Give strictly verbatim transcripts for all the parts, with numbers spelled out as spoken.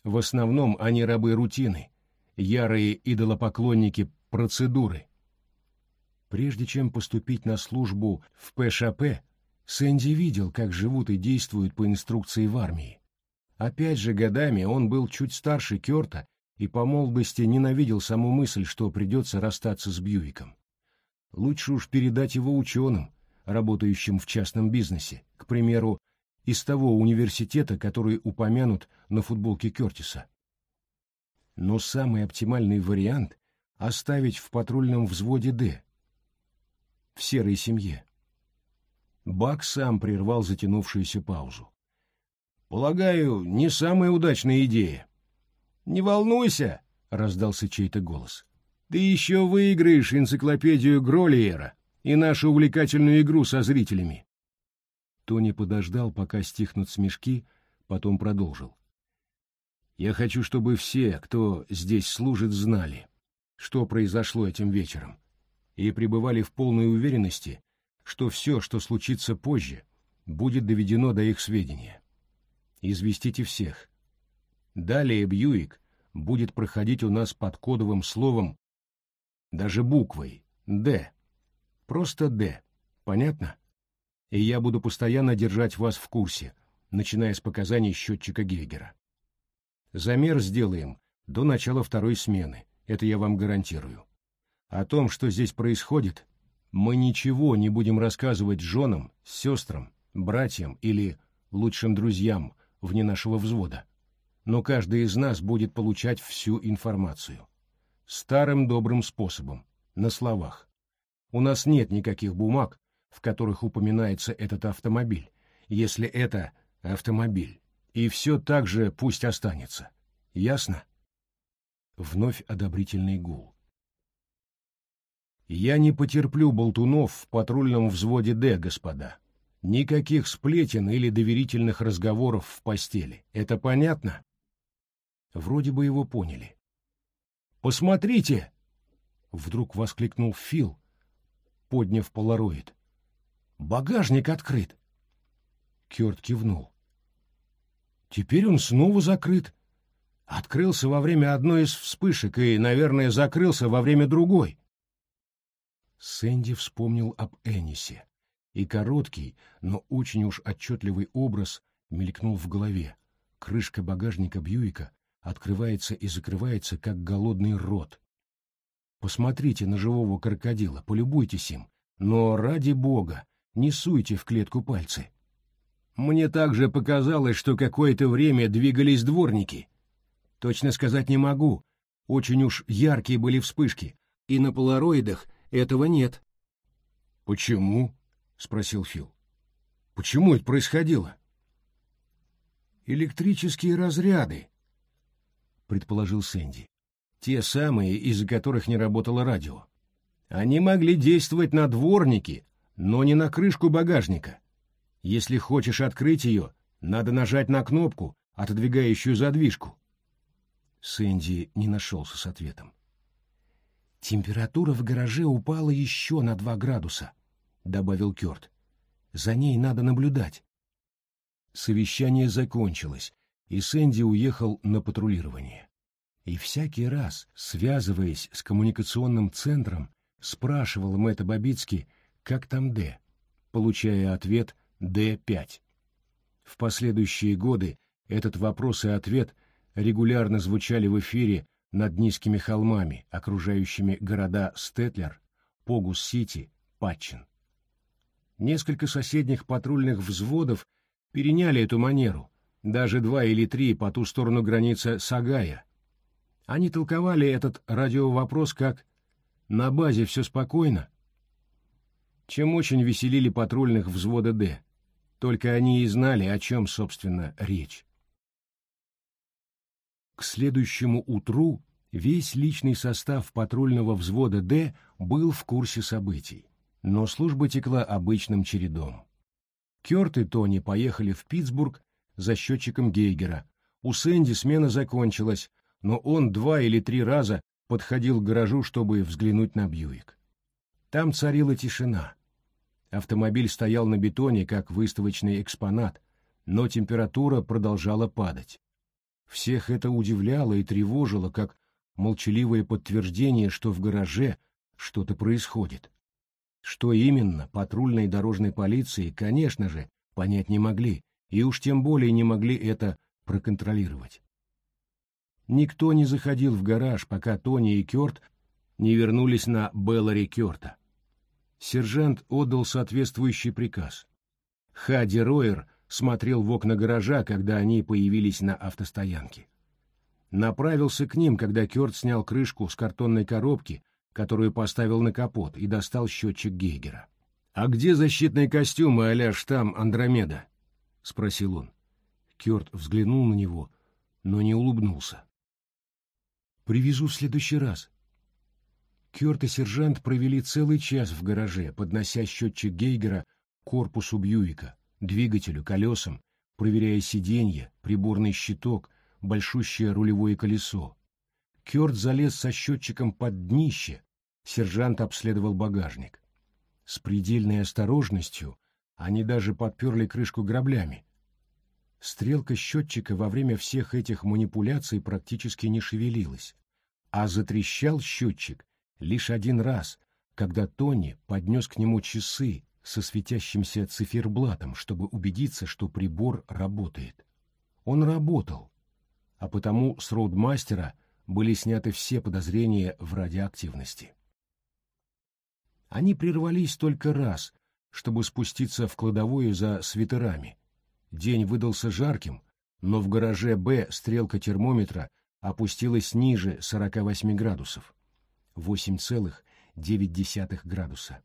В основном они рабы рутины, ярые идолопоклонники процедуры. Прежде чем поступить на службу в Пэ Ша Пэ, Сэнди видел, как живут и действуют по инструкции в армии. Опять же, годами он был чуть старше Кёрта и по молодости ненавидел саму мысль, что придется расстаться с Бьюиком. Лучше уж передать его ученым, работающим в частном бизнесе, к примеру, из того университета, который упомянут на футболке Кёртиса. Но самый оптимальный вариант — оставить в патрульном взводе Д, в серой семье. Бак сам прервал затянувшуюся паузу. «Полагаю, не самая удачная идея». «Не волнуйся», — раздался чей-то голос. «Ты еще выиграешь энциклопедию Гролиера и нашу увлекательную игру со зрителями». Тони подождал, пока стихнут смешки, потом продолжил. «Я хочу, чтобы все, кто здесь служит, знали, что произошло этим вечером, и пребывали в полной уверенности, что все, что случится позже, будет доведено до их сведения. Известите всех. Далее Бьюик будет проходить у нас под кодовым словом, даже буквой «Д». Просто «Д». Понятно? И я буду постоянно держать вас в курсе, начиная с показаний счетчика Гейгера. Замер сделаем до начала второй смены, это я вам гарантирую. О том, что здесь происходит, мы ничего не будем рассказывать женам, сестрам, братьям или лучшим друзьям вне нашего взвода. Но каждый из нас будет получать всю информацию. Старым добрым способом, на словах. У нас нет никаких бумаг, в которых упоминается этот автомобиль, если это автомобиль. И все так же пусть останется. Ясно?» Вновь одобрительный гул. «Я не потерплю болтунов в патрульном взводе Д, господа. Никаких сплетен или доверительных разговоров в постели. Это понятно?» Вроде бы его поняли. «Посмотрите!» — вдруг воскликнул Фил, подняв полароид. «Багажник открыт!» Кёрт кивнул. «Теперь он снова закрыт. Открылся во время одной из вспышек и, наверное, закрылся во время другой». Сэнди вспомнил об Эннисе, и короткий, но очень уж отчетливый образ мелькнул в голове. Крышка багажника Бьюика открывается и закрывается, как голодный рот. Посмотрите на живого крокодила, полюбуйтесь им, но, ради бога, не суйте в клетку пальцы. Мне также показалось, что какое-то время двигались дворники. Точно сказать не могу, очень уж яркие были вспышки, и на полароидах этого нет. «Почему?» — спросил Фил. «Почему это происходило?» «Электрические разряды», — предположил Сэнди. «Те самые, из-за которых не работало радио. Они могли действовать на дворники, но не на крышку багажника. Если хочешь открыть ее, надо нажать на кнопку, отодвигающую задвижку». Сэнди не нашелся с ответом. «Температура в гараже упала еще на два градуса», — добавил Кёрт. «За ней надо наблюдать». Совещание закончилось, и Сэнди уехал на патрулирование. И всякий раз, связываясь с коммуникационным центром, спрашивал Мэтта Бабицки, как там Д, получая ответ Д пять. В последующие годы этот вопрос и ответ регулярно звучали в эфире над низкими холмами, окружающими города Стэтлер, Погус-Сити, Патчин. Несколько соседних патрульных взводов переняли эту манеру, даже два или три по ту сторону границы Сагая. Они толковали этот радиовопрос как «на базе все спокойно», чем очень веселили патрульных взвода Д. Только они и знали, о чем, собственно, речь. К следующему утру весь личный состав патрульного взвода Д был в курсе событий, но служба текла обычным чередом. Кёрт и Тони поехали в Питтсбург за счетчиком Гейгера. У Сэнди смена закончилась, но он два или три раза подходил к гаражу, чтобы взглянуть на Бьюик. Там царила тишина. Автомобиль стоял на бетоне, как выставочный экспонат, но температура продолжала падать. Всех это удивляло и тревожило, как молчаливое подтверждение, что в гараже что-то происходит. Что именно патрульной дорожной полиции, конечно же, понять не могли, и уж тем более не могли это проконтролировать. Никто не заходил в гараж, пока Тони и Кёрт не вернулись на Беллари Кёрта. Сержант отдал соответствующий приказ. Хадди Ройер смотрел в окна гаража, когда они появились на автостоянке. Направился к ним, когда Кёрт снял крышку с картонной коробки, которую поставил на капот, и достал счетчик Гейгера. «А где защитные костюмы а-ля штамм Андромеда?» — спросил он. Кёрт взглянул на него, но не улыбнулся. «Привезу в следующий раз». Кёрт и сержант провели целый час в гараже, поднося счетчик Гейгера к корпусу Бьюика, двигателю, колесам, проверяя сиденье, приборный щиток, большущее рулевое колесо. Кёрт залез со счетчиком под днище, сержант обследовал багажник. С предельной осторожностью они даже подперли крышку граблями. Стрелка счетчика во время всех этих манипуляций практически не шевелилась, а затрещал счетчик лишь один раз, когда Тони поднес к нему часы со светящимся циферблатом, чтобы убедиться, что прибор работает. Он работал, а потому с роудмастера были сняты все подозрения в радиоактивности. Они прервались только раз, чтобы спуститься в кладовую за свитерами. День выдался жарким, но в гараже «Б» стрелка термометра опустилась ниже сорока восьми градусов. восемь целых девять десятых градуса.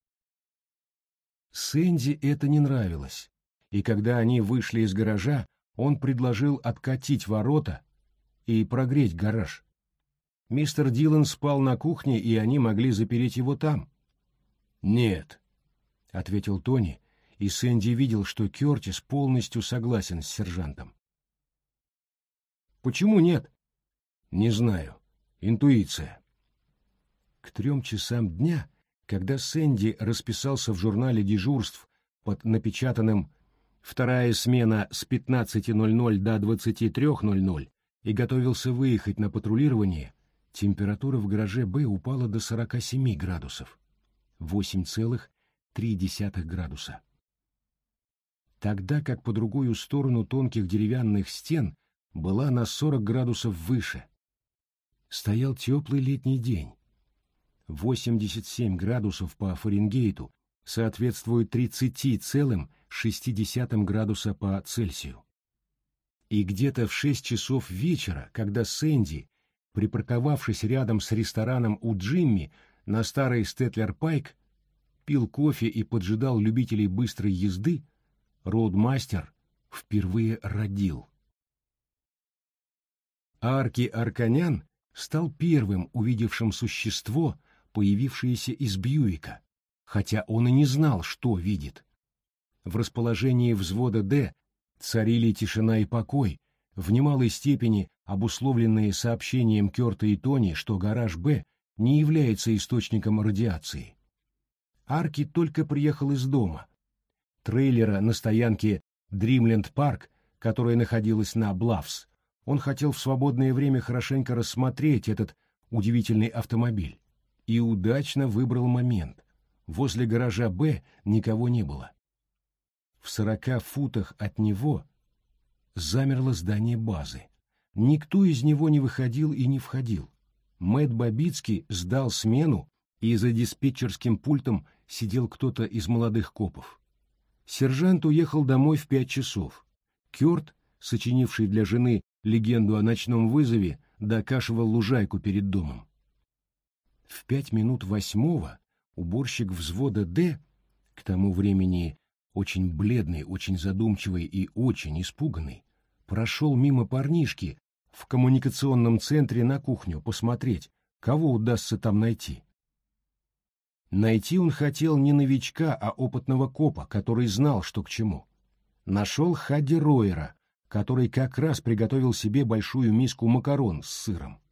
Сэнди это не нравилось, и когда они вышли из гаража, он предложил откатить ворота и прогреть гараж. Мистер Дилан спал на кухне, и они могли запереть его там. «Нет», — ответил Тони, и Сэнди видел, что Кёртис полностью согласен с сержантом. «Почему нет?» «Не знаю. Интуиция». К трем часам дня, когда Сэнди расписался в журнале дежурств под напечатанным «Вторая смена с пятнадцати ноль-ноль до двадцати трёх ноль-ноль» и готовился выехать на патрулирование, температура в гараже «Б» упала до сорока семи градусов. восемь целых три десятых градуса. Тогда как по другую сторону тонких деревянных стен была на сорок градусов выше. Стоял теплый летний день. восемьдесят семь градусов по Фаренгейту соответствует тридцати целых шести десятым градуса по Цельсию. И где-то в шесть часов вечера, когда Сэнди, припарковавшись рядом с рестораном у Джимми на старой Стэтлер-Пайк, пил кофе и поджидал любителей быстрой езды, роудмастер впервые родил. Арки Арканян стал первым увидевшим существо, появившееся из Бьюика, хотя он и не знал, что видит. В расположении взвода «Д» царили тишина и покой, в немалой степени обусловленные сообщением Кёрта и Тони, что гараж «Б» не является источником радиации. Арки только приехал из дома. Трейлера на стоянке Дримленд-парк, которая находилась на Блавс, он хотел в свободное время хорошенько рассмотреть этот удивительный автомобиль. И удачно выбрал момент. Возле гаража «Б» никого не было. В сорока футах от него замерло здание базы. Никто из него не выходил и не входил. Мэтт Бабицкий сдал смену, и за диспетчерским пультом сидел кто-то из молодых копов. Сержант уехал домой в пять часов. Кёрт, сочинивший для жены легенду о ночном вызове, докашивал лужайку перед домом. В пять минут восьмого уборщик взвода «Д», к тому времени очень бледный, очень задумчивый и очень испуганный, прошел мимо парнишки в коммуникационном центре на кухню посмотреть, кого удастся там найти. Найти он хотел не новичка, а опытного копа, который знал, что к чему. Нашел Хадди Ройера, который как раз приготовил себе большую миску макарон с сыром.